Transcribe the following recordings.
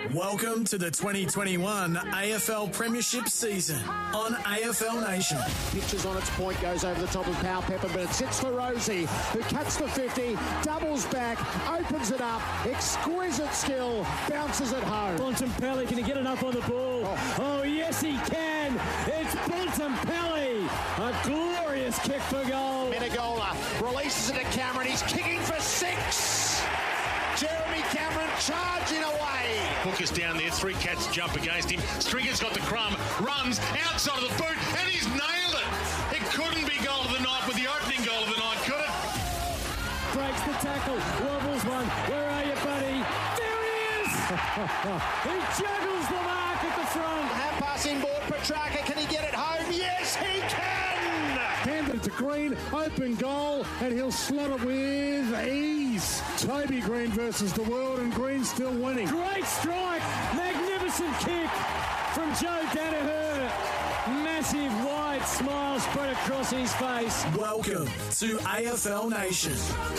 Welcome to the 2021 AFL Premiership season on AFL Nation. Pitches on its point, goes over the top of Powell Pepper, but it sits for Rosie, who cuts the 50, doubles back, opens it up, exquisite skill, bounces it home. Bontempelli, can he get enough on the ball? Oh, yes, he can. It's Bontempelli. A glorious kick for goal. Menegola releases it to Cameron. He's kicking for 6. Jeremy Cameron charging away. Hook is down there. 3 Cats jump against him. Stringer's got the crumb, runs outside of the boot, and he's nailed it. It couldn't be goal of the night with the opening goal of the night, could it? Breaks the tackle, wobbles one. Where are you, buddy? There he is! He juggles the mark at the front. Hand pass inboard. Petrarca, can he get it home? Yes, he can! Handed it to Green, open goal, and he'll slot it with ease. Toby Green versus the world, and Green still winning. Great strike, magnificent kick from Joe Danaher. Massive wide smile spread across his face. Welcome to AFL Nation.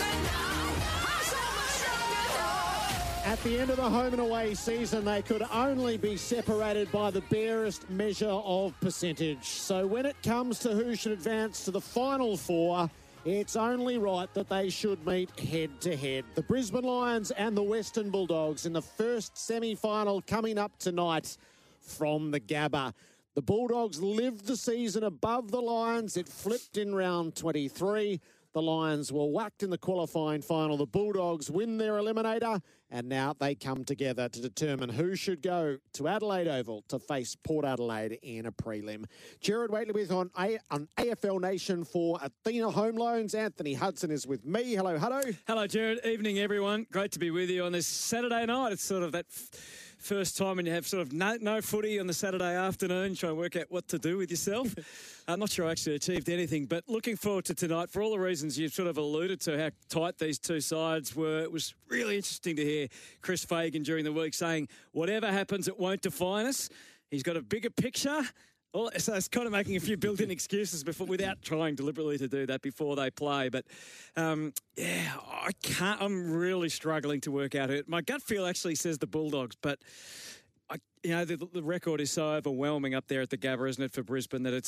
At the end of the home and away season, they could only be separated by the barest measure of percentage. So when it comes to who should advance to the final 4, it's only right that they should meet head-to-head. The Brisbane Lions and the Western Bulldogs in the first semi-final coming up tonight from the Gabba. The Bulldogs lived the season above the Lions. It flipped in round 23. The Lions were whacked in the qualifying final. The Bulldogs win their eliminator, and now they come together to determine who should go to Adelaide Oval to face Port Adelaide in a prelim. Jared Waitley with on AFL Nation for Athena Home Loans. Anthony Hudson is with me. Hello, Huddo. Hello, Jared. Evening, everyone. Great to be with you on this Saturday night. It's sort of that first time when you have sort of no footy on the Saturday afternoon, try and work out what to do with yourself. I'm not sure I actually achieved anything, but looking forward to tonight for all the reasons you've sort of alluded to how tight these two sides were. It was really interesting to hear Chris Fagan during the week saying, whatever happens, it won't define us. He's got a bigger picture. Well, so it's kind of making a few built-in excuses without trying deliberately to do that before they play. But, I can't. I'm really struggling to work out it. My gut feel actually says the Bulldogs, but, the record is so overwhelming up there at the Gabba, isn't it, for Brisbane, that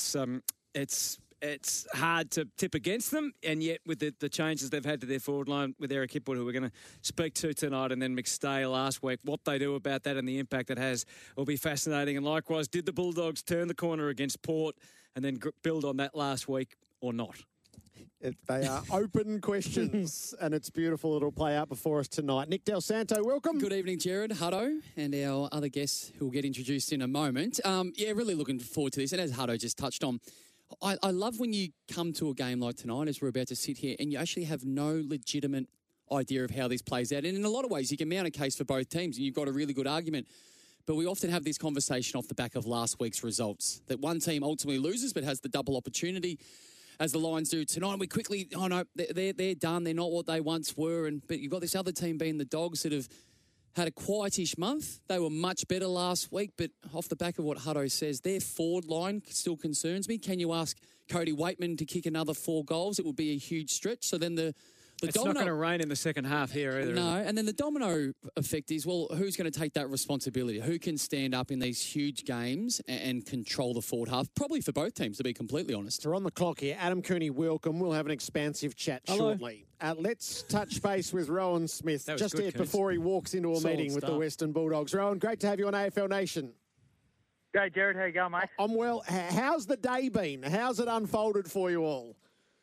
it's hard to tip against them. And yet with the changes they've had to their forward line with Eric Hipwood, who we're going to speak to tonight, and then McStay last week, what they do about that and the impact it has will be fascinating. And likewise, did the Bulldogs turn the corner against Port and then build on that last week or not? They are open questions, and it's beautiful. It'll play out before us tonight. Nick Del Santo, welcome. Good evening, Jared, Hutto, and our other guests who will get introduced in a moment. Really looking forward to this. And as Hutto just touched on, I love when you come to a game like tonight, as we're about to sit here, and you actually have no legitimate idea of how this plays out. And in a lot of ways, you can mount a case for both teams, and you've got a really good argument. But we often have this conversation off the back of last week's results, that one team ultimately loses but has the double opportunity, as the Lions do tonight. We quickly, they're done. They're not what they once were. But you've got this other team being the Dogs that have had a quietish month. They were much better last week, but off the back of what Hutto says, their forward line still concerns me. Can you ask Cody Waitman to kick another 4 goals? It would be a huge stretch. So then it's not going to rain in the second half here either. No, and then the domino effect is, well, who's going to take that responsibility? Who can stand up in these huge games and control the forward half? Probably for both teams, to be completely honest. We're on the clock here. Adam Cooney, welcome. We'll have an expansive chat shortly. Let's touch base with Rowan Smith just before he walks into a meeting with the Western Bulldogs. Rowan, great to have you on AFL Nation. Great, Jared. How you going, mate? I'm well. How's the day been? How's it unfolded for you all?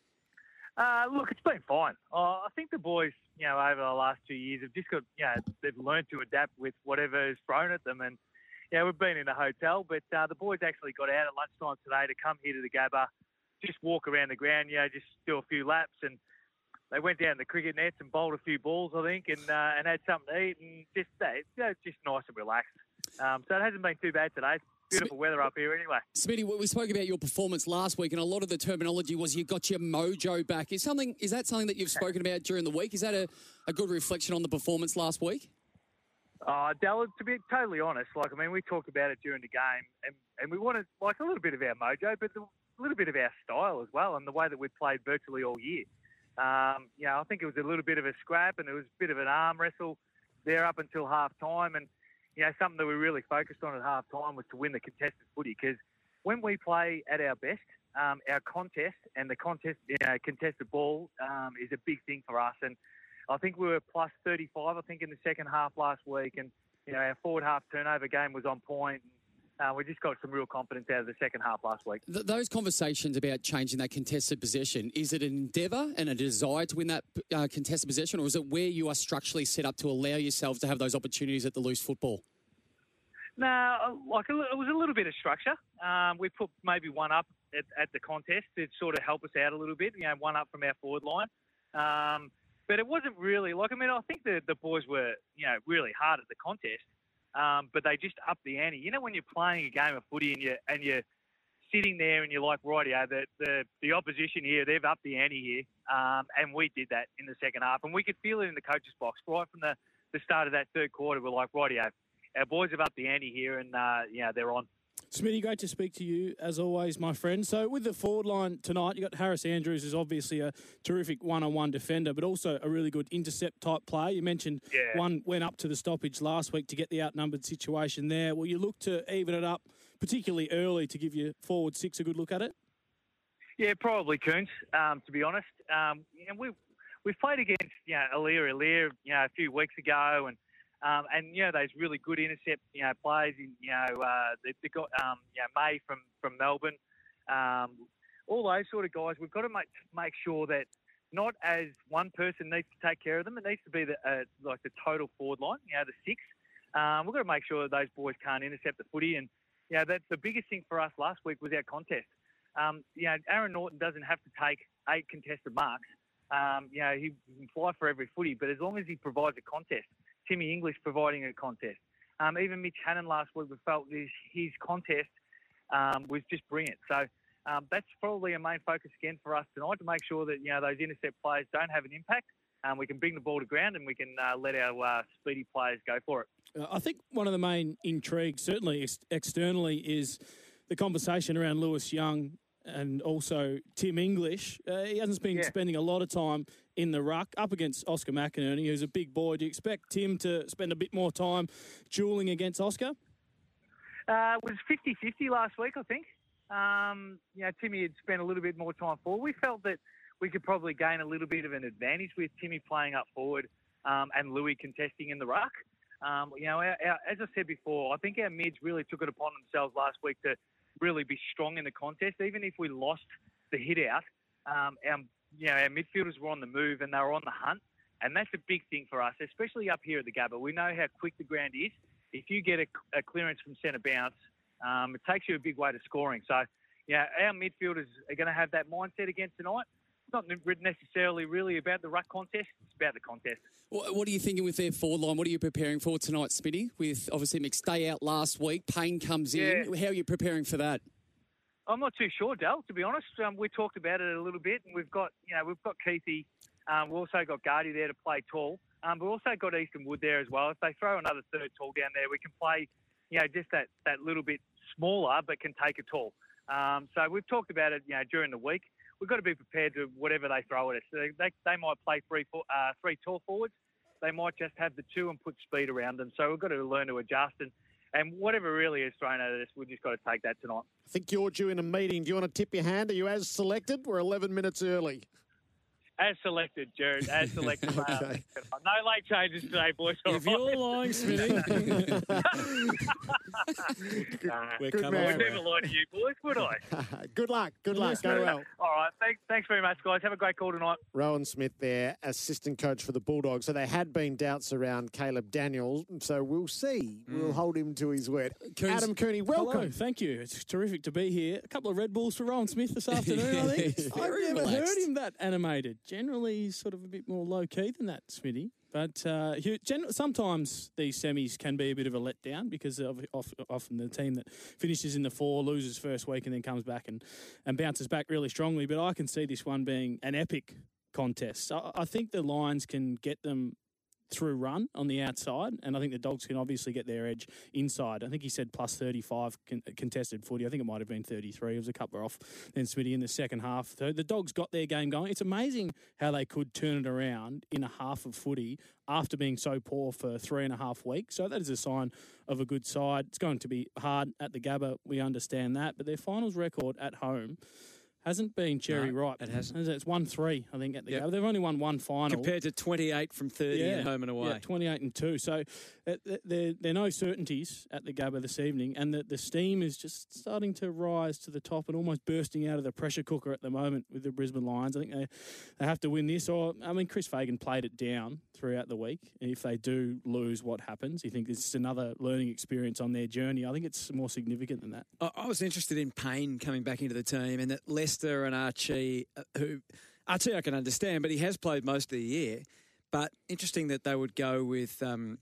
Look, it's been fine. I think the boys, over the last 2 years have just got, they've learned to adapt with whatever is thrown at them. And, we've been in a hotel, but the boys actually got out at lunchtime today to come here to the Gabba, just walk around the ground, just do a few laps. And they went down the cricket nets and bowled a few balls, I think, and had something to eat. And just nice and relaxed. So it hasn't been too bad today. Beautiful weather up here anyway. Smitty, we spoke about your performance last week, and a lot of the terminology was you got your mojo back. Is that something that you've spoken about during the week? Is that a good reflection on the performance last week? Della, to be totally honest, we talked about it during the game, and we wanted a little bit of our mojo, but a little bit of our style as well, and the way that we played virtually all year. I think it was a little bit of a scrap, and it was a bit of an arm wrestle there up until half time, and something that we really focused on at half time was to win the contested footy, because when we play at our best, our contest and the contested ball is a big thing for us. And I think we were plus 35, in the second half last week. And, our forward half turnover game was on point. We just got some real confidence out of the second half last week. Those conversations about changing that contested possession, is it an endeavour and a desire to win that contested possession, or is it where you are structurally set up to allow yourselves to have those opportunities at the loose football? No, it was a little bit of structure. We put maybe one up at the contest to sort of help us out a little bit, one up from our forward line. But it wasn't really I think the boys were, really hard at the contest. But they just upped the ante. When you're playing a game of footy and you're sitting there and you're like, rightio, the opposition here, they've upped the ante here, and we did that in the second half, and we could feel it in the coach's box right from the start of that third quarter. We're like, rightio, our boys have upped the ante here, and they're on. Smitty, great to speak to you, as always, my friend. So with the forward line tonight, you got Harris Andrews, who's obviously a terrific one-on-one defender, but also a really good intercept-type player. You mentioned one went up to the stoppage last week to get the outnumbered situation there. Will you look to even it up, particularly early, to give your forward six a good look at it? Yeah, probably, Coons, to be honest. And we've played against, Aliir, a few weeks ago, and those really good intercept, plays. They got, May from Melbourne. All those sort of guys. We've got to make sure that not as one person needs to take care of them. It needs to be the total forward line, the six. We've got to make sure that those boys can't intercept the footy. And, that's the biggest thing for us last week was our contest. Aaron Norton doesn't have to take 8 contested marks. He can fly for every footy, but as long as he provides a contest, Timmy English providing a contest. Even Mitch Hannon last week, we felt his contest was just brilliant. So that's probably a main focus again for us tonight, to make sure that those intercept players don't have an impact. We can bring the ball to ground and we can let our speedy players go for it. I think one of the main intrigues, certainly externally, is the conversation around Lewis Young and also Tim English. He hasn't been spending a lot of time in the ruck up against Oscar McInerney, who's a big boy. Do you expect Tim to spend a bit more time duelling against Oscar? It was 50-50 last week, I think. Timmy had spent a little bit more time forward. We felt that we could probably gain a little bit of an advantage with Timmy playing up forward and Louis contesting in the ruck. As I said before, I think our mids really took it upon themselves last week to really be strong in the contest. Even if we lost the hit out, our midfielders were on the move and they were on the hunt. And that's a big thing for us, especially up here at the Gabba. We know how quick the ground is. If you get a clearance from centre bounce, it takes you a big way to scoring. So, our midfielders are going to have that mindset against tonight. It's not necessarily really about the ruck contest. It's about the contest. What are you thinking with their forward line? What are you preparing for tonight, Smitty? With obviously McStay out last week, Payne comes in. How are you preparing for that? I'm not too sure, Del, to be honest. We talked about it a little bit, and we've got Keithy. We've also got Gardy there to play tall. We've also got Easton Wood there as well. If they throw another third tall down there, we can play, just that little bit smaller, but can take a tall. So we've talked about it, during the week. We've got to be prepared to whatever they throw at us. They might play three tall forwards. They might just have the two and put speed around them. So we've got to learn to adjust. And whatever really is thrown at us, we've just got to take that tonight. I think you're due in a meeting. Do you want to tip your hand? Are you as selected? We're 11 minutes early. As selected, Jared. As selected. Okay. No late changes today, boys. If you're lying, Smitty. Good man. I never lie to you, boys, would I? Good luck. Good luck. Go well. All right. Thanks very much, guys. Have a great call tonight. Rowan Smith there, assistant coach for the Bulldogs. So there had been doubts around Caleb Daniels. So we'll see. We'll hold him to his word. Adam Cooney, welcome. Hello, thank you. It's terrific to be here. A couple of Red Bulls for Rowan Smith this afternoon, I think. I've never heard him that animated. Generally, he's sort of a bit more low-key than that, Smitty. But sometimes these semis can be a bit of a letdown because often the team that finishes in the 4 loses first week and then comes back and bounces back really strongly. But I can see this one being an epic contest. I think the Lions can get them through run on the outside, and I think the Dogs can obviously get their edge inside. I think he said plus 35 contested footy. I think it might have been 33. It was a couple off then Smitty in the second half. So the Dogs got their game going. It's amazing how they could turn it around in a half of footy after being so poor for 3.5 weeks. So that is a sign of a good side. It's going to be hard at the Gabba. We understand that. But their finals record at home hasn't been cherry ripe. It hasn't. It's 1-3, I think, at the Gabba. They've only won one final. Compared to 28 from 30 at home and away. Yeah, 28-2. So there are no certainties at the Gabba this evening, and the steam is just starting to rise to the top and almost bursting out of the pressure cooker at the moment with the Brisbane Lions. I think they have to win this. Chris Fagan played it down throughout the week. If they do lose, what happens? You think it's just another learning experience on their journey? I think it's more significant than that. I was interested in Payne coming back into the team, and that Leicester and Archie, Archie I can understand, but he has played most of the year. But interesting that they would go with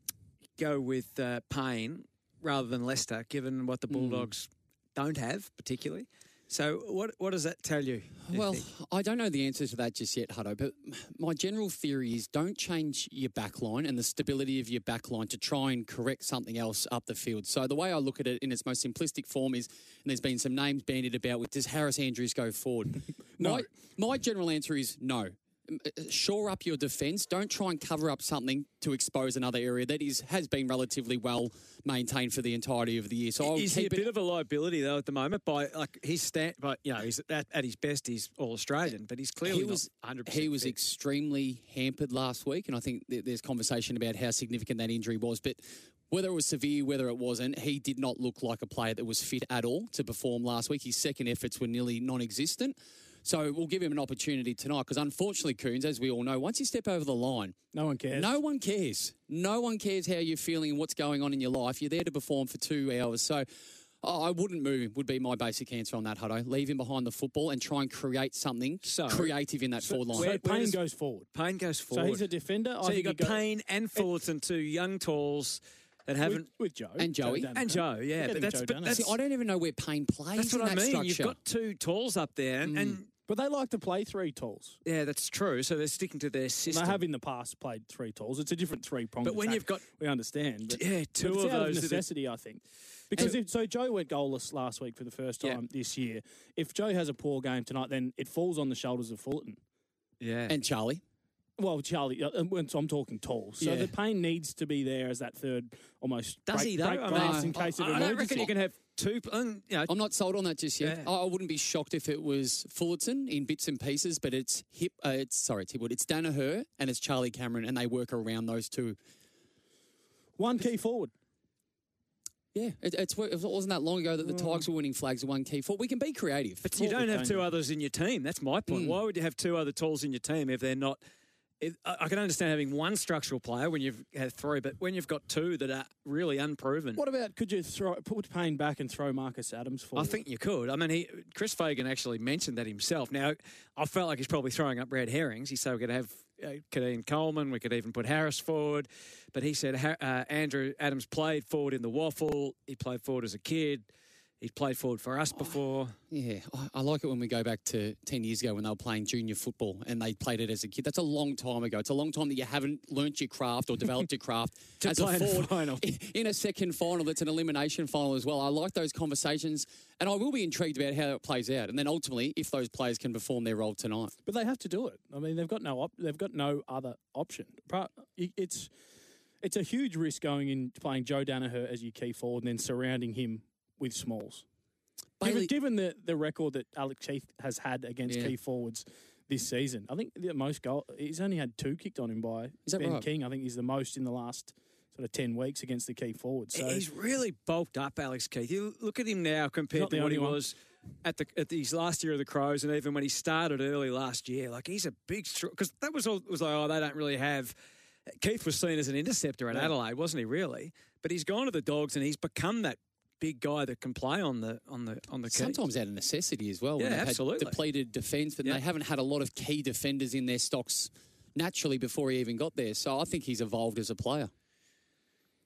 Payne rather than Leicester, given what the Bulldogs don't have particularly. So what does that tell you? Well, I don't know the answer to that just yet, Hutto, but my general theory is don't change your backline and the stability of your backline to try and correct something else up the field. So the way I look at it in its most simplistic form is, and there's been some names bandied about with, does Harris Andrews go forward? No. My general answer is no. Shore up your defence. Don't try and cover up something to expose another area that has been relatively well maintained for the entirety of the year. So is he a bit of a liability though at the moment? He's at his best, he's all Australian, but he's clearly not 100%. He was extremely hampered last week, and I think there's conversation about how significant that injury was, but. Whether it was severe, whether it wasn't, he did not look like a player that was fit at all to perform last week. His second efforts were nearly non-existent. So we'll give him an opportunity tonight because unfortunately, Coons, as we all know, once you step over the line... No one cares. No one cares. No one cares how you're feeling and what's going on in your life. You're there to perform for 2 hours. So I wouldn't move him, would be my basic answer on that, Hutto. Leave him behind the football and try and create something creative in that forward line. So Payne goes forward. Payne goes forward. So he's a defender. So you've got Payne and Fullerton, two young talls... that haven't with Joe and Joey Joe, yeah. But that's I don't even know where Payne plays. That's what in I that mean. Structure. You've got two talls up there, but they like to play three talls. Yeah, that's true. So they're sticking to their system. They have in the past played three talls. It's a different three-pronged But when attack, you've got... we understand. But, two but of it's out those... of necessity, I think. Because Joe went goalless last week for the first time this year. If Joe has a poor game tonight, then it falls on the shoulders of Fullerton. Yeah. And Charlie. Well, Charlie, I'm talking tall. So the Payne needs to be there as that third almost Does he, though? break glass in case of emergency. I don't reckon you can have two... I'm not sold on that just yet. Yeah. I wouldn't be shocked if it was Fullerton in bits and pieces, but it's Hipwood. It's Danaher and it's Charlie Cameron, and they work around those two. One key forward. Yeah, it wasn't that long ago that the Tigers were winning flags of one key forward. We can be creative. But you don't have two others in your team. That's my point. Why would you have two other talls in your team if they're not... I can understand having one structural player when you've had three, but when you've got two that are really unproven. What about, could you put Payne back and throw Marcus Adams forward? I think you could. I mean, Chris Fagan actually mentioned that himself. Now, I felt like he's probably throwing up red herrings. He said we could have Kadeem Coleman, we could even put Harris forward. But he said Andrew Adams played forward in the waffle. He played forward as a kid. He's played forward for us before. Yeah, I like it when we go back to 10 years ago when they were playing junior football and they played it as a kid. That's a long time ago. It's a long time that you haven't learnt your craft or developed your craft as a forward in a second final that's an elimination final as well. I like those conversations and I will be intrigued about how it plays out. And then ultimately, if those players can perform their role tonight. But they have to do it. I mean, they've got no other option. It's a huge risk going in playing Joe Danaher as your key forward and then surrounding him with Smalls. Given the record that Alex Keith has had against key forwards this season, I think the most goal, he's only had 2 kicked on him by Ben King. I think he's the most in the last sort of 10 weeks against the key forwards. So he's really bulked up, Alex Keith. You look at him now compared to what he was at his last year of the Crows, and even when he started early last year. Like, he's a big... Because that was like, they don't really have... Keith was seen as an interceptor at Adelaide, wasn't he, really? But he's gone to the Dogs and he's become that big guy that can play on the key. Sometimes out of necessity as well. Yeah, when they've absolutely. Had depleted defence, but they haven't had a lot of key defenders in their stocks naturally before he even got there. So I think he's evolved as a player.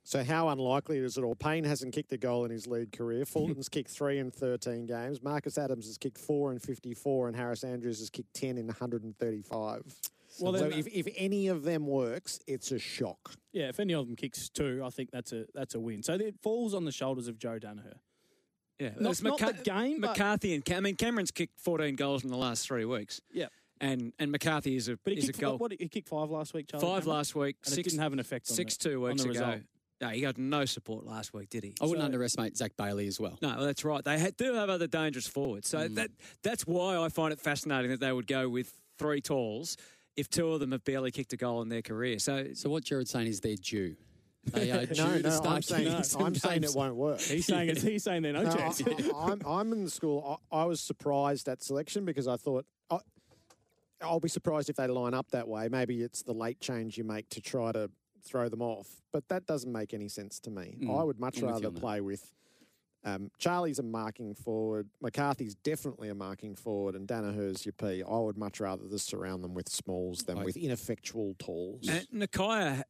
So how unlikely is it all? Payne hasn't kicked a goal in his league career. Fulton's kicked 3 in 13 games. Marcus Adams has kicked 4 in 54, and Harris Andrews has kicked 10 in 135. Well, so if any of them works, it's a shock. Yeah, if any of them kicks 2, I think that's a win. So it falls on the shoulders of Joe Danaher. Yeah, not the game. McCarthy and Cameron's kicked 14 goals in the last 3 weeks. Yeah. And McCarthy is a goal. He kicked 5 last week, Charlie? 5 last week. And it didn't have an effect on 2 weeks on the ago. result. No, he got no support last week, did he? I wouldn't underestimate Zach Bailey as well. No, that's right. They do have other dangerous forwards. So that's why I find it fascinating that they would go with 3 talls if 2 of them have barely kicked a goal in their career. So what Jared's saying is they're due. They are due No, to start I'm saying it won't work. He's saying they're no chance. I'm in the school. I was surprised at selection because I thought I'll be surprised if they line up that way. Maybe it's the late change you make to try to throw them off, but that doesn't make any sense to me. I would much rather play with Charlie's a marking forward, McCarthy's definitely a marking forward, and Danaher's your P. I would much rather just surround them with smalls than with ineffectual talls. And Nakaya,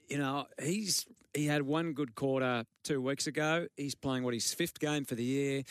he had 1 good quarter 2 weeks ago. He's playing his 5th game for the year,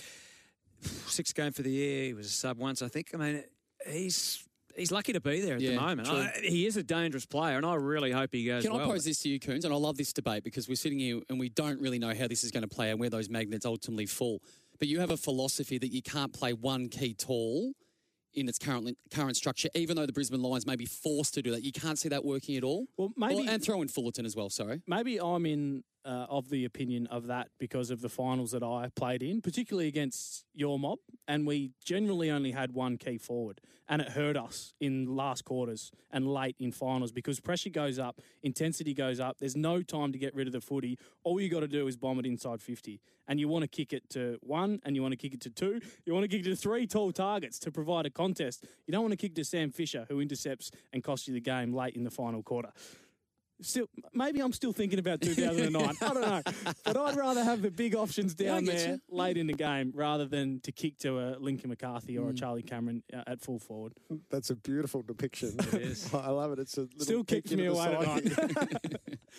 6th game for the year. He was a sub once, I think. I mean, he's lucky to be there at the moment. He is a dangerous player, and I really hope he goes well. Can I pose this to you, Coons? And I love this debate because we're sitting here and we don't really know how this is going to play and where those magnets ultimately fall. But you have a philosophy that you can't play one key tall in its current structure, even though the Brisbane Lions may be forced to do that. You can't see that working at all? Well, maybe... and throw in Fullerton as well, sorry. Maybe I'm in of the opinion of that because of the finals that I played in, particularly against your mob, and we generally only had 1 key forward, and it hurt us in last quarters and late in finals because pressure goes up, intensity goes up, there's no time to get rid of the footy. All you got to do is bomb it inside 50, and you want to kick it to 1, and you want to kick it to 2, you want to kick it to 3 tall targets to provide a contest. You don't want to kick to Sam Fisher, who intercepts and costs you the game late in the final quarter. Still, maybe I'm still thinking about 2009. I don't know. But I'd rather have the big options down there late in the game rather than to kick to a Lincoln McCarthy or a Charlie Cameron at full forward. That's a beautiful depiction. It is. I love it. It's a little still kicks me away at night.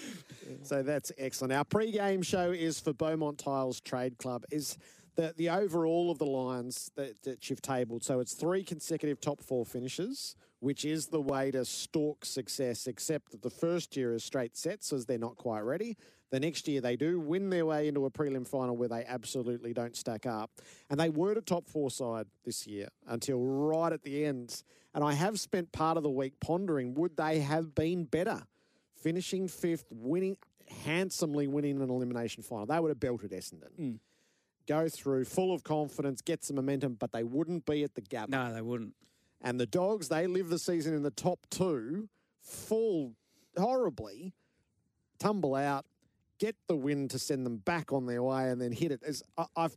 So that's excellent. Our pre-game show is for Beaumont Tiles Trade Club. Is the overall of the Lions that you've tabled. So it's 3 consecutive top 4 finishes, which is the way to stalk success, except that the first year is straight sets as they're not quite ready. The next year they do win their way into a prelim final where they absolutely don't stack up. And they were a top 4 side this year until right at the end. And I have spent part of the week pondering, would they have been better? Finishing 5th, handsomely winning an elimination final. They would have belted Essendon. Go through full of confidence, get some momentum, but they wouldn't be at the Gabba. No, they wouldn't. And the Dogs, they live the season in the top 2, fall horribly, tumble out, get the win to send them back on their way, and then hit it. I've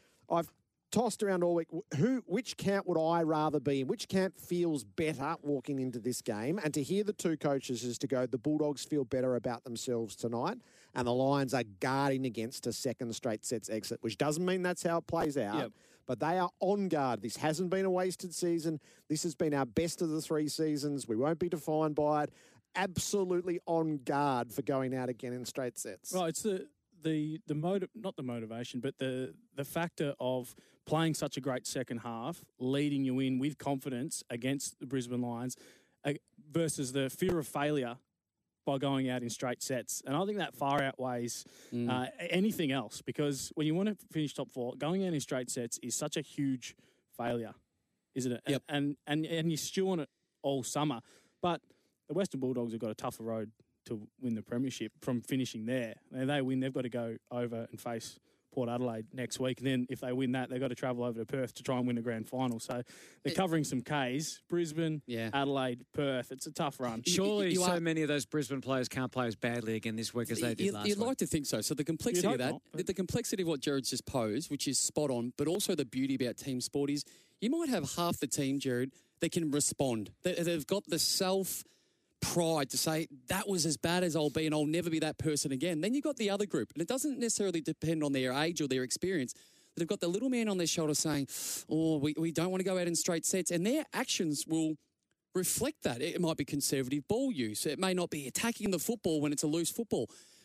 tossed around all week. Which camp would I rather be in? Which camp feels better walking into this game? And to hear the 2 coaches is to go, the Bulldogs feel better about themselves tonight, and the Lions are guarding against a 2nd straight sets exit, which doesn't mean that's how it plays out. Yep. But they are on guard. This hasn't been a wasted season. This has been our best of the 3 seasons. We won't be defined by it. Absolutely on guard for going out again in straight sets. Right, it's not the motivation, but the factor of playing such a great second half, leading you in with confidence against the Brisbane Lions versus the fear of failure by going out in straight sets. And I think that far outweighs anything else because when you want to finish top 4, going out in straight sets is such a huge failure, isn't it? Yep. And you stew on it all summer. But the Western Bulldogs have got a tougher road to win the premiership from finishing there. And they win, they've got to go over and face Port Adelaide next week. And then if they win that, they've got to travel over to Perth to try and win the grand final. So they're covering some Ks. Brisbane, Adelaide, Perth. It's a tough run. Surely so many of those Brisbane players can't play as badly again this week as they did last week. You'd like to think so. So the complexity of that, the complexity of what Jared's just posed, which is spot on, but also the beauty about team sport is you might have half the team, Jared, that can respond. They've got the self-pride to say, that was as bad as I'll be and I'll never be that person again. Then you've got the other group, and it doesn't necessarily depend on their age or their experience. They've got the little man on their shoulder saying, we don't want to go out in straight sets, and their actions will reflect that. It might be conservative ball use. It may not be attacking the football when it's a loose football.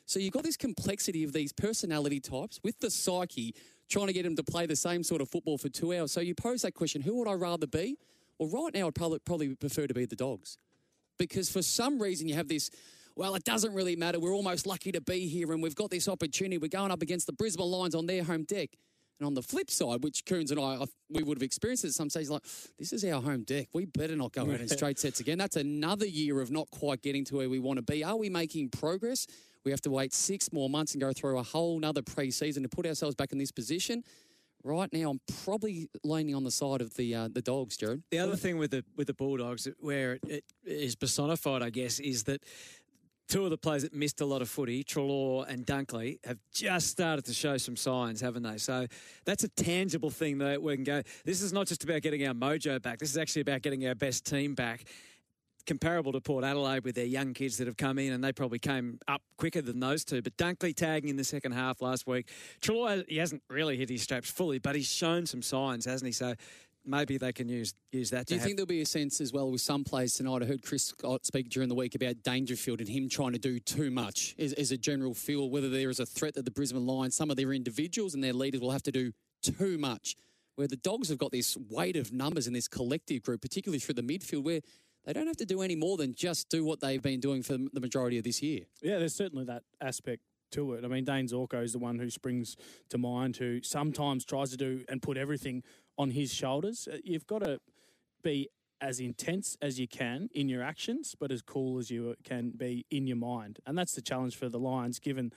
So you've got this complexity of these personality types with the psyche trying to get them to play the same sort of football for 2 hours. So you pose that question, who would I rather be? Well, right now I'd probably prefer to be the Dogs. Because for some reason you have this, well, it doesn't really matter. We're almost lucky to be here and we've got this opportunity. We're going up against the Brisbane Lions on their home deck. And on the flip side, which Coons and we would have experienced at some stage, like, this is our home deck. We better not go out in straight sets again. That's another year of not quite getting to where we want to be. Are we making progress? We have to wait 6 more months and go through a whole nother pre-season to put ourselves back in this position. Right now, I'm probably leaning on the side of the Dogs, Jared. The other thing with the Bulldogs, where it is personified, I guess, is that two of the players that missed a lot of footy, Treloar and Dunkley, have just started to show some signs, haven't they? So that's a tangible thing that we can go, this is not just about getting our mojo back. This is actually about getting our best team back. Comparable to Port Adelaide with their young kids that have come in, and they probably came up quicker than those two. But Dunkley tagging in the second half last week. Treloar, he hasn't really hit his straps fully, but he's shown some signs, hasn't he? So maybe they can use that. Do you think there'll be a sense as well with some players tonight? I heard Chris Scott speak during the week about Dangerfield and him trying to do too much as a general feel, whether there is a threat that the Brisbane Lions, some of their individuals and their leaders will have to do too much, where the Dogs have got this weight of numbers in this collective group, particularly through the midfield, where they don't have to do any more than just do what they've been doing for the majority of this year. Yeah, there's certainly that aspect to it. I mean, Dane Zorko is the one who springs to mind, who sometimes tries to do and put everything on his shoulders. You've got to be as intense as you can in your actions, but as cool as you can be in your mind. And that's the challenge for the Lions, given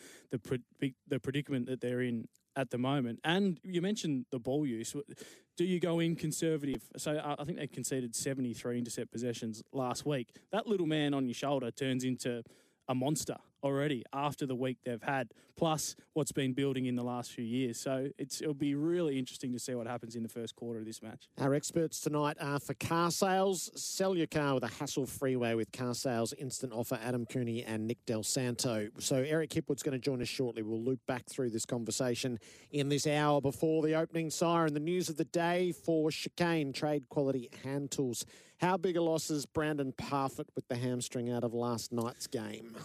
the predicament that they're in at the moment. And you mentioned the ball use. Do you go in conservative? So I think they conceded 73 intercept possessions last week. That little man on your shoulder turns into a monster already after the week they've had, plus what's been building in the last few years. So it'll be really interesting to see what happens in the first quarter of this match. Our experts tonight are for car sales. Sell your car with a hassle-free way with Car Sales Instant Offer. Adam Cooney and Nick Del Santo. So Eric Hipwood's going to join us shortly. We'll loop back through this conversation in this hour before the opening siren. The news of the day for Chicane Trade Quality Hand Tools. How big a loss is Brandon Parfitt with the hamstring out of last night's game?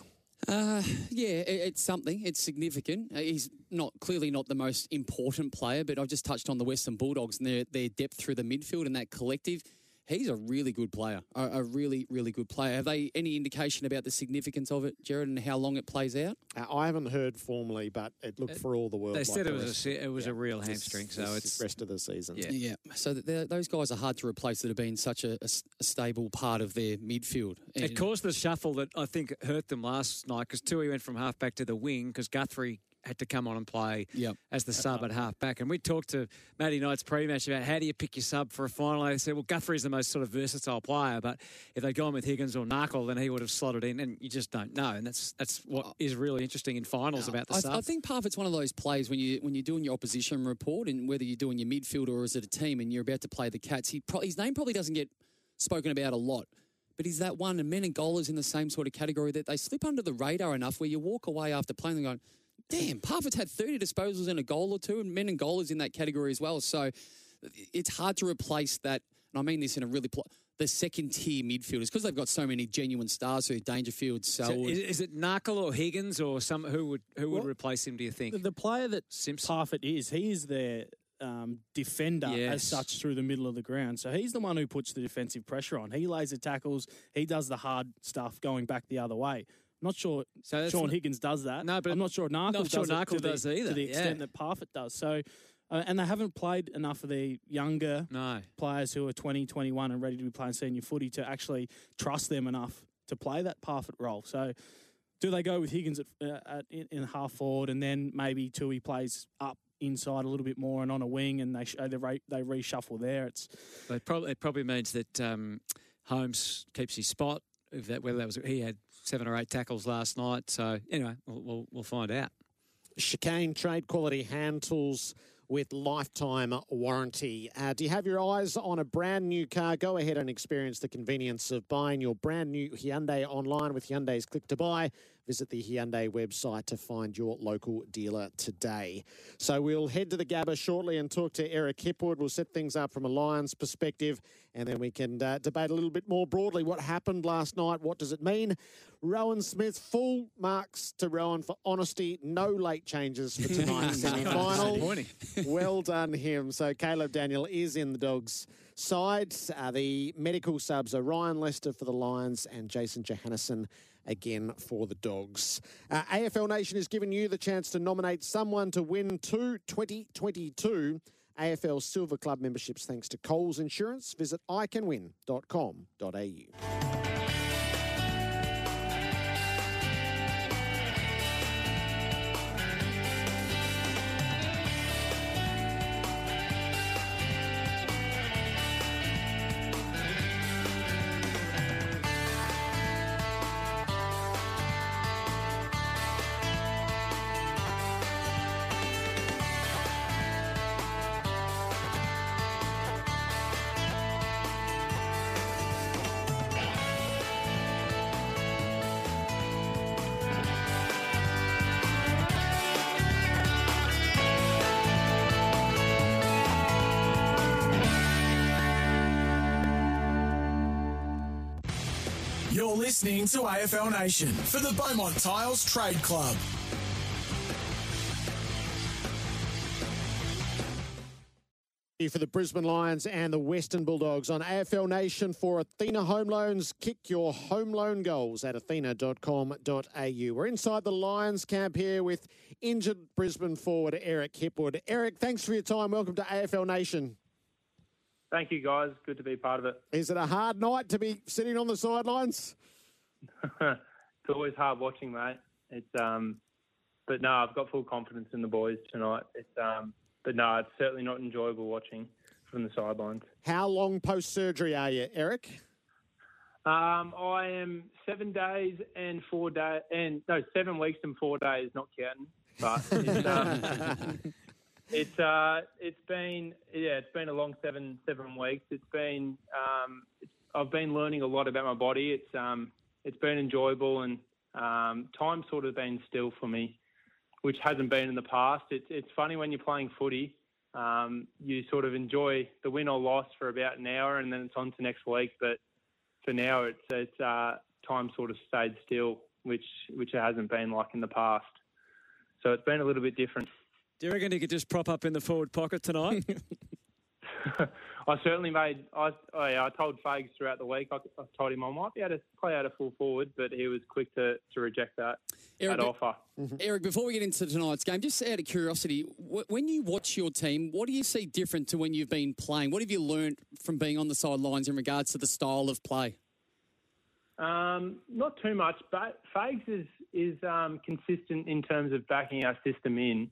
It's something. It's significant. He's clearly not the most important player, but I've just touched on the Western Bulldogs and their depth through the midfield and that collective. He's a really good player, a really, really good player. Have they any indication about the significance of it, Jared, and how long it plays out? I haven't heard formally, but it looked for all the world. They said it was a real hamstring, so it's rest of the season. Yeah. So those guys are hard to replace that have been such a stable part of their midfield. It caused the shuffle that I think hurt them last night because Tui went from half-back to the wing because Guthrie had to come on and play as the sub at half-back. And we talked to Matty Knight's pre-match about how do you pick your sub for a final. They said, well, Guthrie's the most sort of versatile player, but if they'd gone with Higgins or Narkle, then he would have slotted in, and you just don't know. And that's what is really interesting in finals about the sub. I think Parfitt's one of those plays when you're doing your opposition report, and whether you're doing your midfield or is it a team and you're about to play the Cats, his name probably doesn't get spoken about a lot. But he's that one, and Meningola's in the same sort of category that they slip under the radar enough where you walk away after playing and going, damn, Parfitt's had 30 disposals and a goal or two, and Meningola's in that category as well. So it's hard to replace that, and I mean this in a really the second-tier midfielders, because they've got so many genuine stars who Dangerfield, Selwood. So is it Narkle or Higgins or who would replace him, do you think? The player that Simpson? Parfitt he is their defender as such through the middle of the ground. So he's the one who puts the defensive pressure on. He lays the tackles. He does the hard stuff going back the other way. Not sure Sean Higgins does that. No, but I'm not sure Narkle does it to the extent that Parfitt does. So, and they haven't played enough of the younger players who are 20, 21 and ready to be playing senior footy to actually trust them enough to play that Parfitt role. So do they go with Higgins in half forward and then maybe Tui plays up inside a little bit more and on a wing and they reshuffle there? It probably means that Holmes keeps his spot. He had 7 or 8 tackles last night. So anyway, we'll find out. Chicane Trade Quality Hand Tools with lifetime warranty. Do you have your eyes on a brand new car? Go ahead and experience the convenience of buying your brand new Hyundai online with Hyundai's Click to Buy. Visit the Hyundai website to find your local dealer today. So we'll head to the Gabba shortly and talk to Eric Hipwood. We'll set things up from a Lions perspective, and then we can debate a little bit more broadly what happened last night. What does it mean? Rowan Smith, full marks to Rowan for honesty. No late changes for tonight's semi-final. Well done him. So Caleb Daniel is in the Dogs' side. The medical subs are Ryan Lester for the Lions and Jason Johannesson again for the Dogs. AFL Nation has given you the chance to nominate someone to win 2 2022 AFL Silver Club memberships thanks to Coles Insurance. Visit iCanWin.com.au. You're listening to AFL Nation for the Beaumont Tiles Trade Club. For the Brisbane Lions and the Western Bulldogs on AFL Nation for Athena Home Loans. Kick your home loan goals at athena.com.au. We're inside the Lions camp here with injured Brisbane forward Eric Hipwood. Eric, thanks for your time. Welcome to AFL Nation. Thank you, guys. Good to be part of it. Is it a hard night to be sitting on the sidelines? It's always hard watching, mate. But no, I've got full confidence in the boys tonight. But no, it's certainly not enjoyable watching from the sidelines. How long post-surgery are you, Eric? I am 7 days and 4 days, 7 weeks and 4 days, not counting. But it's been a long seven weeks. I've been learning a lot about my body. It's been enjoyable, and time's sort of been still for me, which hasn't been in the past. It's funny when you're playing footy, you sort of enjoy the win or loss for about an hour, and then it's on to next week. But for now, it's time sort of stayed still, which it hasn't been like in the past. So it's been a little bit different. Do you reckon he could just prop up in the forward pocket tonight? I certainly made. I told Fags throughout the week. I told him I might be able to play out a full forward, but he was quick to reject that offer. Eric, before we get into tonight's game, just out of curiosity, when you watch your team, what do you see different to when you've been playing? What have you learned from being on the sidelines in regards to the style of play? Not too much, but Fags is consistent in terms of backing our system in.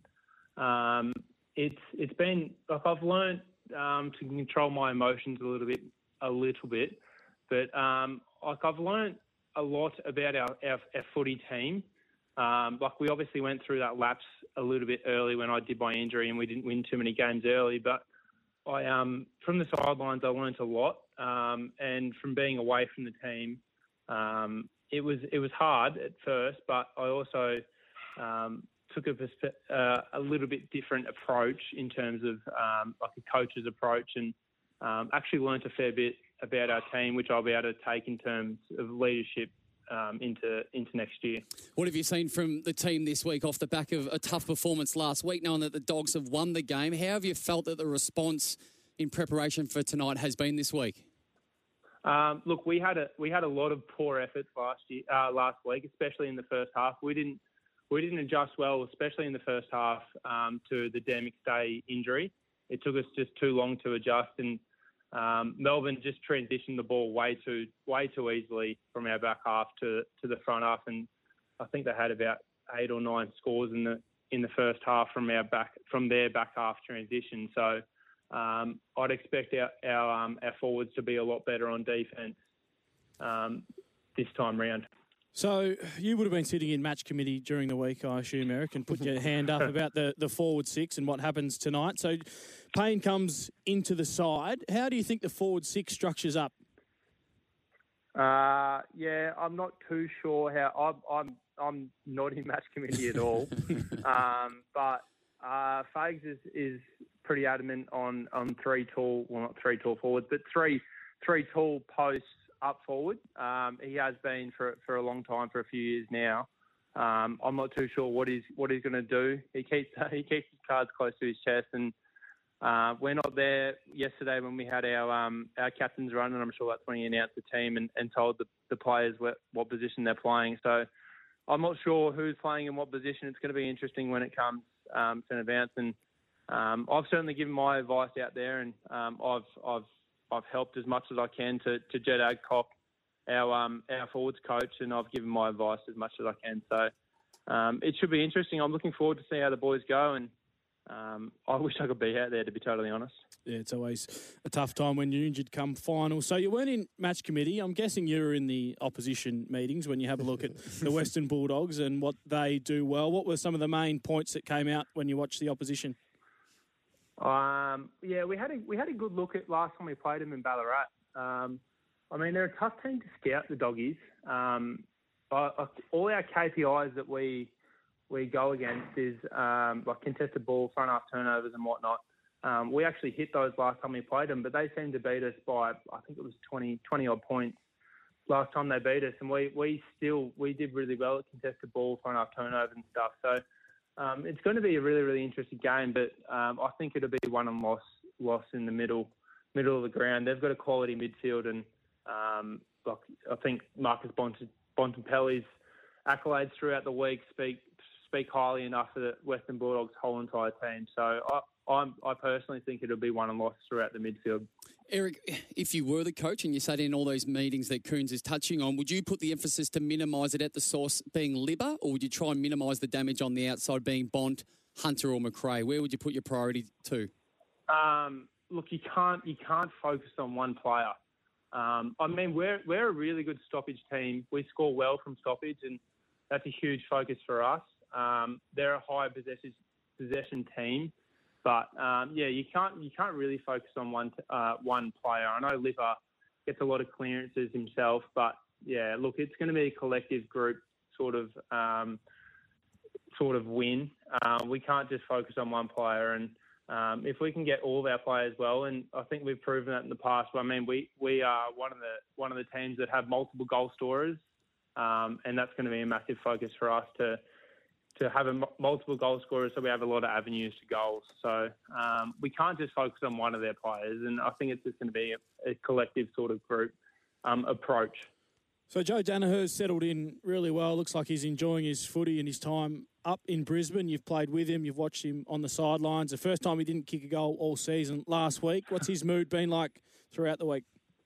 It's been like I've learned to control my emotions a little bit, but like I've learned a lot about our footy team. Like we obviously went through that lapse a little bit early when I did my injury and we didn't win too many games early, but I from the sidelines I learned a lot, and from being away from the team, it was hard at first, but I also took a little bit different approach in terms of like a coach's approach, and actually learnt a fair bit about our team, which I'll be able to take in terms of leadership into next year. What have you seen from the team this week off the back of a tough performance last week, knowing that the Dogs have won the game? How have you felt that the response in preparation for tonight has been this week? Look, we had a lot of poor efforts last week, especially in the first half. We didn't adjust well, especially in the first half, to the Dan McStay injury. It took us just too long to adjust, and Melbourne just transitioned the ball way too easily from our back half to the front half, and I think they had about 8 or 9 scores in the first half from their back half transition. So I'd expect our forwards to be a lot better on defence this time round. So you would have been sitting in match committee during the week, I assume, Eric, and put your hand up about the forward six and what happens tonight. So Payne comes into the side. How do you think the forward six structures up? Yeah, I'm not too sure how. I'm not in match committee at all. But Fags is pretty adamant on three tall, well, not three tall forwards, but three tall posts up forward. He has been for a long time, for a few years now. I'm not too sure what he's going to do. He keeps his cards close to his chest, and we're not there yesterday when we had our captain's run, and I'm sure that's when he announced the team and told the players what position they're playing. So I'm not sure who's playing in what position. It's going to be interesting when it comes to an advance, and I've certainly given my advice out there, and I've helped as much as I can to Jed Adcock, our forwards coach, and I've given my advice as much as I can. So it should be interesting. I'm looking forward to see how the boys go, and I wish I could be out there, to be totally honest. Yeah, it's always a tough time when you're injured come final. So you weren't in match committee. I'm guessing you were in the opposition meetings when you have a look at the Western Bulldogs and what they do well. What were some of the main points that came out when you watched the opposition? Yeah, we had a good look at last time we played them in Ballarat. I mean, they're a tough team to scout, the Doggies. All our KPIs that we go against is like contested ball, front half turnovers and whatnot. We actually hit those last time we played them, but they seemed to beat us by, I think it was 20 odd points last time they beat us. And we did really well at contested ball, front half turnovers and stuff. So it's going to be a really, really interesting game, but I think it'll be won and loss in the middle of the ground. They've got a quality midfield, and I think Marcus Bontempelli's accolades throughout the week speak highly enough for the Western Bulldogs' whole entire team. So I personally think it'll be won and lost throughout the midfield. Eric, if you were the coach and you sat in all those meetings that Coons is touching on, would you put the emphasis to minimise it at the source being Libba, or would you try and minimise the damage on the outside being Bont, Hunter or McRae? Where would you put your priority to? Look, you can't focus on one player. I mean, we're a really good stoppage team. We score well from stoppage, and that's a huge focus for us. They're a high possession team, but yeah, you can't really focus on one player. I know Lipper gets a lot of clearances himself, but yeah, look, it's going to be a collective group sort of win. We can't just focus on one player, and if we can get all of our players well, and I think we've proven that in the past. I mean, we are one of the teams that have multiple goal scorers, and that's going to be a massive focus for us to have multiple goal scorers, so we have a lot of avenues to goals. So we can't just focus on one of their players, and I think it's just going to be a collective sort of group approach. So Joe Danaher's settled in really well. Looks like he's enjoying his footy and his time up in Brisbane. You've played with him. You've watched him on the sidelines. The first time he didn't kick a goal all season last week. What's his mood been like throughout the week?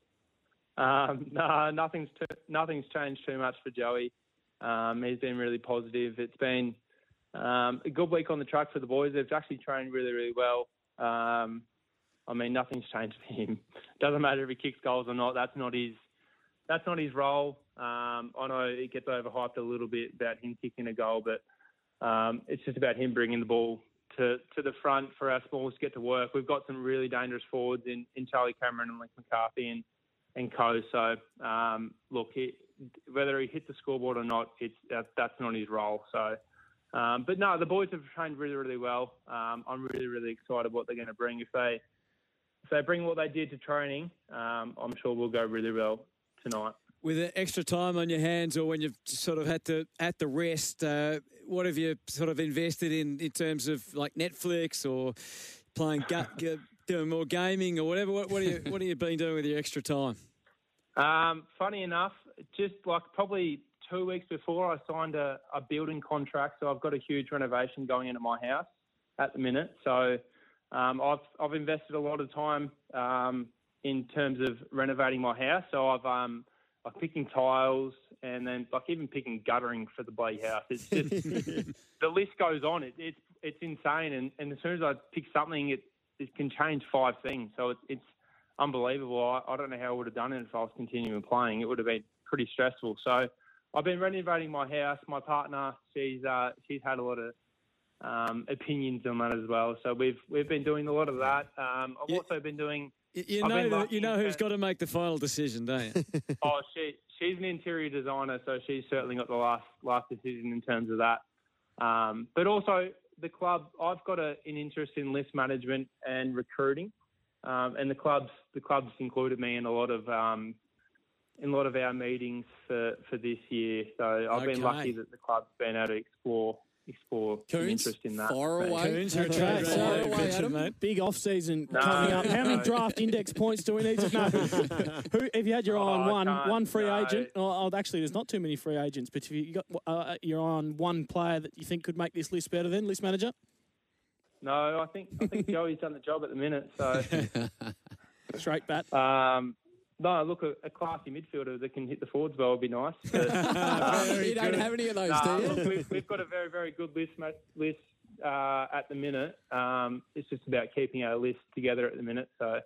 No, nothing's changed too much for Joey. He's been really positive. It's been a good week on the track for the boys. They've actually trained really, really well. I mean, nothing's changed for him. Doesn't matter if he kicks goals or not. That's not his role. I know it gets overhyped a little bit about him kicking a goal, but it's just about him bringing the ball to the front for our smalls to get to work. We've got some really dangerous forwards in Charlie Cameron and Link McCarthy and co. So, look, whether he hits the scoreboard or not, that's not his role. So, but no, the boys have trained really, really well. I'm really, really excited what they're going to bring. If they bring what they did to training, I'm sure we'll go really well tonight. With extra time on your hands, or when you've sort of had to rest, what have you sort of invested in terms of like Netflix or playing, doing more gaming or whatever? What have you been doing with your extra time? Funny enough, just like probably 2 weeks before, I signed a building contract, so I've got a huge renovation going into my house at the minute. So I've invested a lot of time in terms of renovating my house. So I'm picking tiles and then like even picking guttering for the bloody house. It's just the list goes on. It's insane, and as soon as I pick something, it can change 5 things. So it's unbelievable. I don't know how I would have done it if I was continuing playing. It would have been pretty stressful. So I've been renovating my house. My partner, she's had a lot of opinions on that as well. So we've been doing a lot of that. I've also been doing You know who's got to make the final decision, don't you? Oh, she's an interior designer, so she's certainly got the last decision in terms of that. But also the club, I've got an interest in list management and recruiting, and the club's included me in a lot of our meetings for this year. So I've been lucky that the club's been able to explore some interest in that. Far away. Coons are a trade veteran, mate. Big off-season coming up. How many draft index points do we need to know? Who, if you had your eye on one free agent, actually, there's not too many free agents, but if you got your eye on one player that you think could make this list better, then list manager. No, I think Joey's done the job at the minute. So straight bat. No, look, a classy midfielder that can hit the forwards well would be nice. But, you don't have any of those, do you? Look, we've got a very, very good list at the minute. It's just about keeping our list together at the minute. So,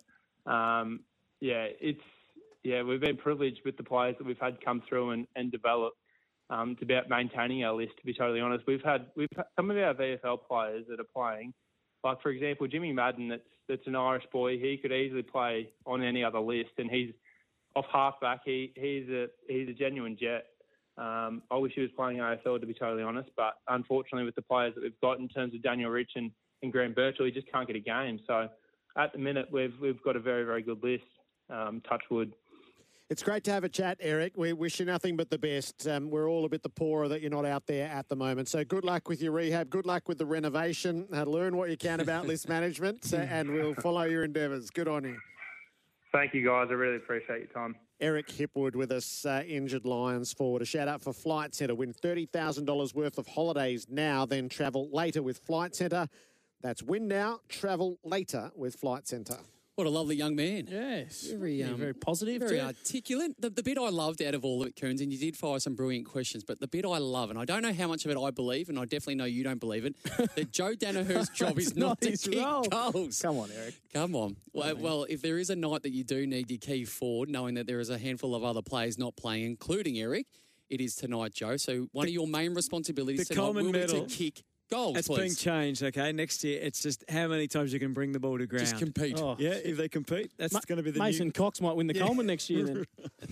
we've been privileged with the players that we've had come through and develop. It's about maintaining our list, to be totally honest. We've had some of our VFL players that are playing. Like, for example, Jimmy Madden, that's an Irish boy. He could easily play on any other list, and he's off halfback. He's a genuine jet. I wish he was playing AFL, to be totally honest, but unfortunately with the players that we've got in terms of Daniel Rich and Graham Birchall, he just can't get a game. So at the minute we've got a very, very good list. Touch wood. It's great to have a chat, Eric. We wish you nothing but the best. We're all a bit the poorer that you're not out there at the moment. So good luck with your rehab. Good luck with the renovation. Learn what you can about list management, and we'll follow your endeavours. Good on you. Thank you, guys. I really appreciate your time. Eric Hipwood with us, injured Lions forward. A shout out for Flight Centre. Win $30,000 worth of holidays now, then travel later with Flight Centre. That's win now, travel later with Flight Centre. What a lovely young man. Yes. Very positive. Very articulate. The bit I loved out of all of it, Coons, and you did fire some brilliant questions, but the bit I love, and I don't know how much of it I believe, and I definitely know you don't believe it, that Joe Danaher's job is not to kick goals. Come on, Eric. Come on. Well, if there is a night that you do need your key forward, knowing that there is a handful of other players not playing, including Eric, it is tonight, Joe. So one of your main responsibilities tonight will be to kick goals, it's please. being changed, okay? Next year, it's just how many times you can bring the ball to ground. Just compete. Oh. Yeah, if they compete, that's going to be the Mason Cox might win the Coleman next year then.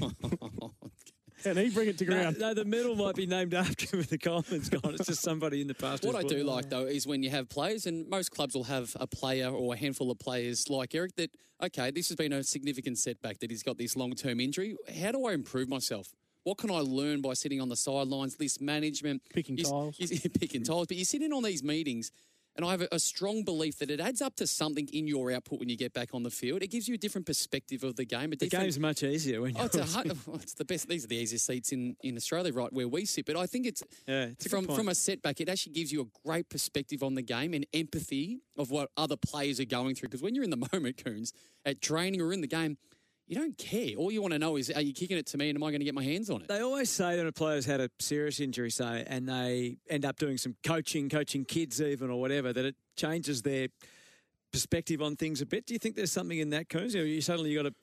Can he bring it to ground? No, the medal might be named after him when the Coleman's gone. It's just somebody in the past. What I do like, though, is when you have players, and most clubs will have a player or a handful of players like Eric that, okay, this has been a significant setback that he's got this long-term injury. How do I improve myself? What can I learn by sitting on the sidelines, list management? Picking tiles. Picking tiles. But you sit in on these meetings, and I have a strong belief that it adds up to something in your output when you get back on the field. It gives you a different perspective of the game. The game's much easier when you're it's the best. These are the easiest seats in Australia, right, where we sit. But I think it's from a setback, it actually gives you a great perspective on the game and empathy of what other players are going through. Because when you're in the moment, Coons, at training or in the game, you don't care. All you want to know is, are you kicking it to me and am I going to get my hands on it? They always say that a player's had a serious injury, say, and they end up doing some coaching kids even or whatever, that it changes their perspective on things a bit. Do you think there's something in that, Coons? You suddenly got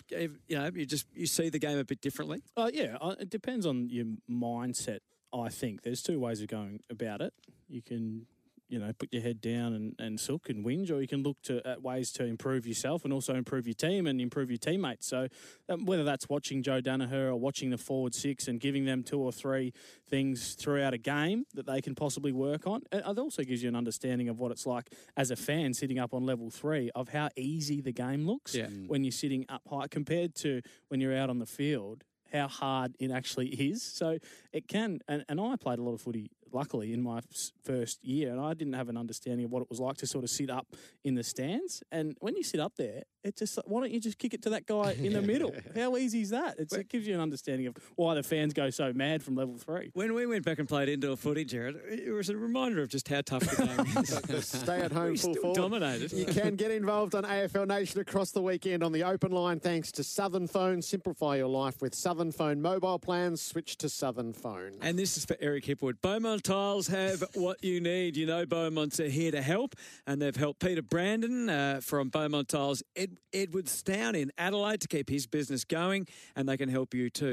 to, you see the game a bit differently? Yeah, it depends on your mindset, I think. There's two ways of going about it. You can put your head down and sook and whinge, or you can look at ways to improve yourself and also improve your team and improve your teammates. So whether that's watching Joe Danaher or watching the forward six and giving them two or three things throughout a game that they can possibly work on, it also gives you an understanding of what it's like as a fan sitting up on level 3 of how easy the game looks when you're sitting up high compared to when you're out on the field, how hard it actually is. So it can, and I played a lot of footy, luckily, in my first year, and I didn't have an understanding of what it was like to sort of sit up in the stands. And when you sit up there, it's just like, why don't you just kick it to that guy in the middle? How easy is that? It gives you an understanding of why the fans go so mad from level 3. When we went back and played indoor footy, Jared, it was a reminder of just how tough the game is. Stay at home, full forward. Dominated. You can get involved on AFL Nation across the weekend on the open line thanks to Southern Phone. Simplify your life with Southern Phone mobile plans. Switch to Southern Phone. And this is for Eric Hipwood. Beaumont Tiles have what you need. You know Beaumont's are here to help, and they've helped Peter Brandon from Beaumont Tiles, Edwardstown in Adelaide, to keep his business going, and they can help you too.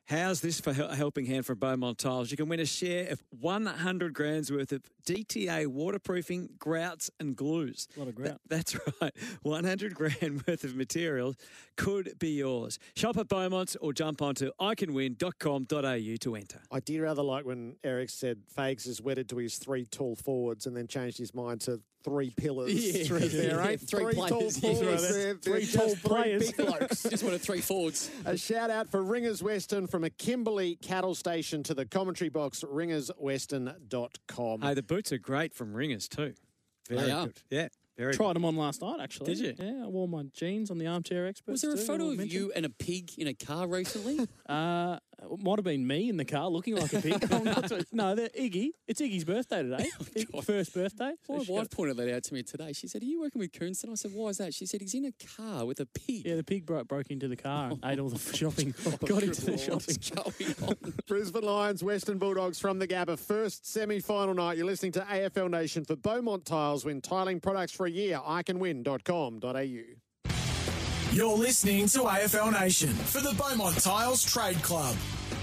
How's this for a helping hand from Beaumont Tiles? You can win a share of 100 grand's worth of DTA waterproofing, grouts and glues. A lot of grout. That's right. 100 grand worth of materials could be yours. Shop at Beaumont's or jump onto iCanWin.com.au to enter. I did rather like when Eric said Fags is wedded to his 3 tall forwards and then changed his mind to 3 pillars. Yeah. Through there, Yeah, ain't three tall players. forwards. Yeah. They're Three just tall three players. big blokes. Just wanted 3 forwards. A shout out for Ringers Western from a Kimberley cattle station to the commentary box, ringerswestern.com. Hey, the boots are great from Ringers too. Very They are. good. Yeah, very Tried them on last night, actually. Did you? Yeah, I wore my jeans on the Armchair Experts. Was there a too, photo I of mentioned. you and a pig in a car recently? It might have been me in the car looking like a pig. No, they're Iggy. It's Iggy's birthday today. First birthday. So My she wife pointed that out to me today. She said, "Are you working with Coonston?" I said, "Why is that?" She said, "He's in a car with a pig." Yeah, the pig broke into the car and ate all the shopping. Got into the shopping. What's going on? Brisbane Lions, Western Bulldogs from the Gabba. First semi-final night. You're listening to AFL Nation for Beaumont Tiles. Win tiling products for a year. iCanWin.com.au. You're listening to AFL Nation for the Beaumont Tiles Trade Club.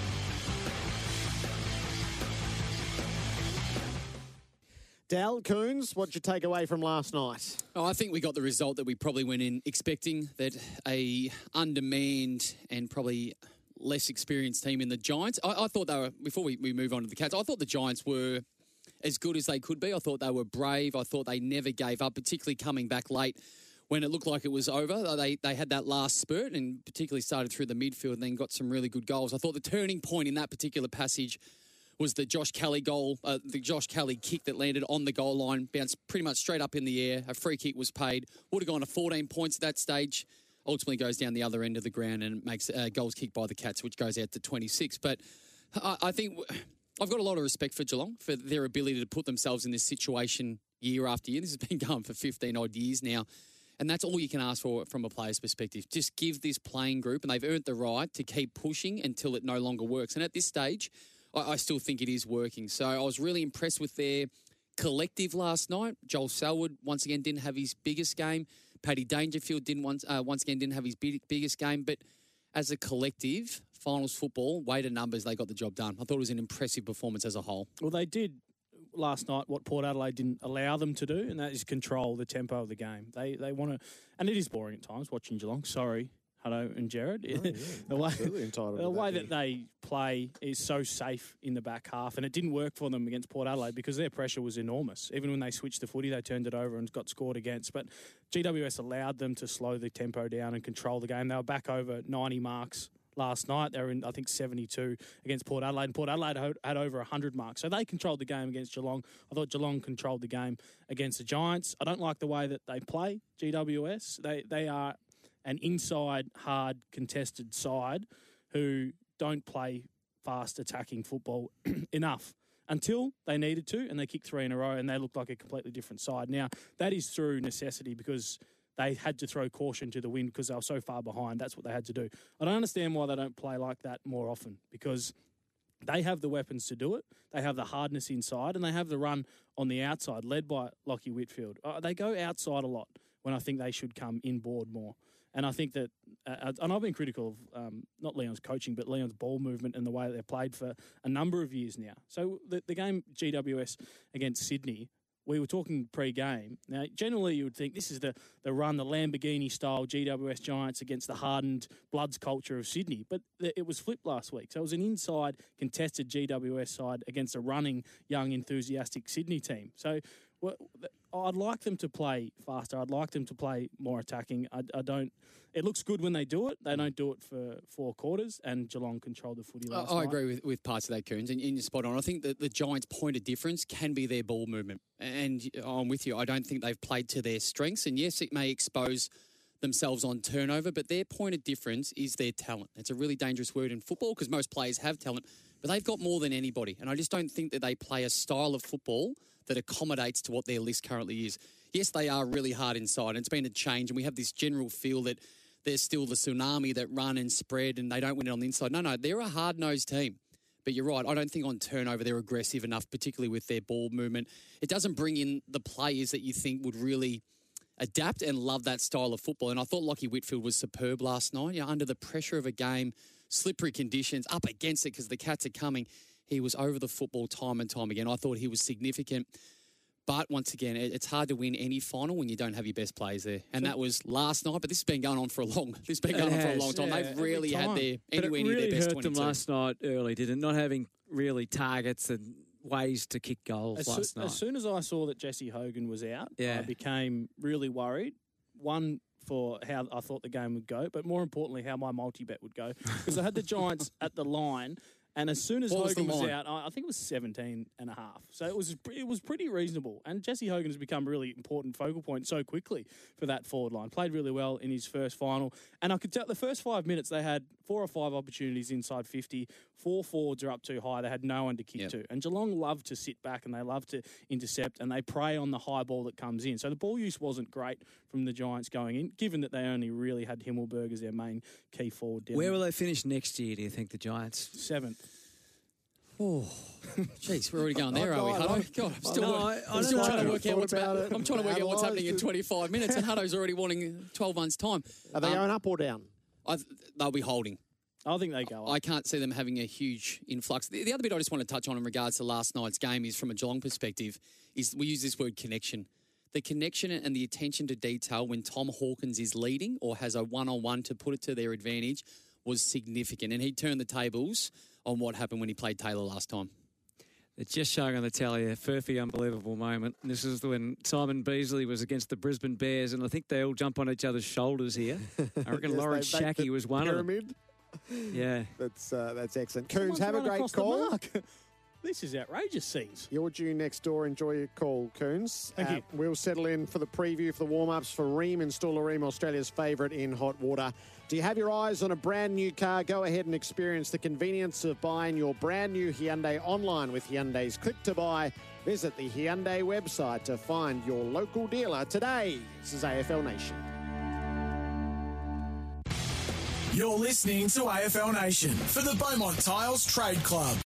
Dal Coons, what'd you take away from last night? Oh, I think we got the result that we probably went in expecting, that a undermanned and probably less experienced team in the Giants. I thought they were, before we move on to the Cats, I thought the Giants were as good as they could be. I thought they were brave. I thought they never gave up, particularly coming back late when it looked like it was over. They had that last spurt and particularly started through the midfield and then got some really good goals. I thought the turning point in that particular passage was the Josh Kelly goal, the Josh Kelly kick that landed on the goal line, bounced pretty much straight up in the air. A free kick was paid. Would have gone to 14 points at that stage. Ultimately goes down the other end of the ground and makes goals kicked by the Cats, which goes out to 26. But I think I've got a lot of respect for Geelong, for their ability to put themselves in this situation year after year. This has been going for 15-odd years now. And that's all you can ask for from a player's perspective. Just give this playing group, and they've earned the right to keep pushing until it no longer works. And at this stage, I still think it is working. So I was really impressed with their collective last night. Joel Selwood, once again, didn't have his biggest game. Paddy Dangerfield once again didn't have his biggest game. But as a collective, finals football, weighted numbers, they got the job done. I thought it was an impressive performance as a whole. Well, they did last night what Port Adelaide didn't allow them to do, and that is control the tempo of the game. They want to, and it is boring at times watching Geelong. Sorry, Hutto and Jared. The way that they play is so safe in the back half, and it didn't work for them against Port Adelaide because their pressure was enormous. Even when they switched the footy, they turned it over and got scored against. But GWS allowed them to slow the tempo down and control the game. They were back over 90 marks last night. They were in, I think, 72 against Port Adelaide, and Port Adelaide had over 100 marks. So they controlled the game against Geelong. I thought Geelong controlled the game against the Giants. I don't like the way that they play, GWS. They are an inside, hard, contested side who don't play fast attacking football enough until they needed to, and they kicked 3 in a row, and they looked like a completely different side. Now, that is through necessity because they had to throw caution to the wind because they were so far behind. That's what they had to do. I don't understand why they don't play like that more often, because they have the weapons to do it. They have the hardness inside, and they have the run on the outside, led by Lachie Whitfield. They go outside a lot when I think they should come inboard more. And I think that, and I've been critical of not Leon's coaching, but Leon's ball movement and the way that they've played for a number of years now. So the game GWS against Sydney, we were talking pre-game. Now, generally you would think this is the run, the Lamborghini-style GWS Giants against the hardened Bloods culture of Sydney. But it was flipped last week. So it was an inside, contested GWS side against a running, young, enthusiastic Sydney team. So I'd like them to play faster. I'd like them to play more attacking. I don't. It looks good when they do it. They don't do it for 4 quarters, and Geelong controlled the footy last night. I agree with parts of that, Coons, and you're spot on. I think that the Giants' point of difference can be their ball movement. And I'm with you. I don't think they've played to their strengths. And yes, it may expose themselves on turnover, but their point of difference is their talent. It's a really dangerous word in football because most players have talent, but they've got more than anybody. And I just don't think that they play a style of football that accommodates to what their list currently is. Yes, they are really hard inside, and it's been a change, and we have this general feel that there's still the tsunami that run and spread and they don't win it on the inside. No, they're a hard-nosed team. But you're right, I don't think on turnover they're aggressive enough, particularly with their ball movement. It doesn't bring in the players that you think would really adapt and love that style of football. And I thought Lachie Whitfield was superb last night. Under the pressure of a game, slippery conditions, up against it because the Cats are coming. He was over the football time and time again. I thought he was significant. But once again, it's hard to win any final when you don't have your best players there. And that was last night, but this has been going on for a long time. Yeah, They've really had their anywhere near their best 22. It really hurt them last night early, did it? Not having really targets and ways to kick goals last night. As soon as I saw that Jesse Hogan was out, I became really worried. One, for how I thought the game would go, but more importantly, how my multi-bet would go. Because I had the Giants at the line. And as soon as Hogan was out, I think it was 17.5. So it was pretty reasonable. And Jesse Hogan has become a really important focal point so quickly for that forward line. Played really well in his first final. And I could tell the first 5 minutes they had 4 or 5 opportunities inside 50. 4 forwards are up too high. They had no one to kick to. And Geelong love to sit back and they love to intercept and they prey on the high ball that comes in. So the ball use wasn't great from the Giants going in, given that they only really had Himmelberg as their main key forward. Where will they finish next year, do you think, the Giants? 7th. Oh, jeez, we're already going there, are we, Hutto? God, I'm still trying to work out what's happening in 25 minutes, and Hutto's already wanting 12 months' time. Are they going up or down? They'll be holding. I think they go up. I can't see them having a huge influx. The other bit I just want to touch on in regards to last night's game is, from a Geelong perspective, is we use this word connection. The connection and the attention to detail when Tom Hawkins is leading or has a one-on-one to put it to their advantage was significant, and he turned the tables on what happened when he played Taylor last time. It's just showing on the tally a Furphy unbelievable moment. And this is when Simon Beasley was against the Brisbane Bears, and I think they all jump on each other's shoulders here. I reckon Lawrence Shackey was one of them. Yeah. That's excellent. Coons, have a great call. This is outrageous scenes. You're due next door. Enjoy your call, Coons. Thank you. We'll settle in for the preview for the warm-ups for Rheem. Installer Rheem, Australia's favourite in hot water. Do you have your eyes on a brand new car? Go ahead and experience the convenience of buying your brand new Hyundai online with Hyundai's Click to Buy. Visit the Hyundai website to find your local dealer today. This is AFL Nation. You're listening to AFL Nation for the Beaumont Tiles Trade Club.